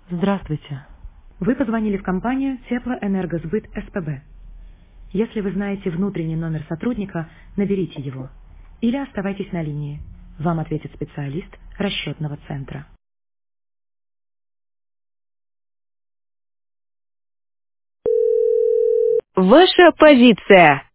Здравствуйте. Вы позвонили в компанию Теплоэнергосбыт СПБ. Если вы знаете внутренний номер сотрудника, наберите его. Или оставайтесь на линии. Вам ответит специалист расчетного центра. Ваша позиция.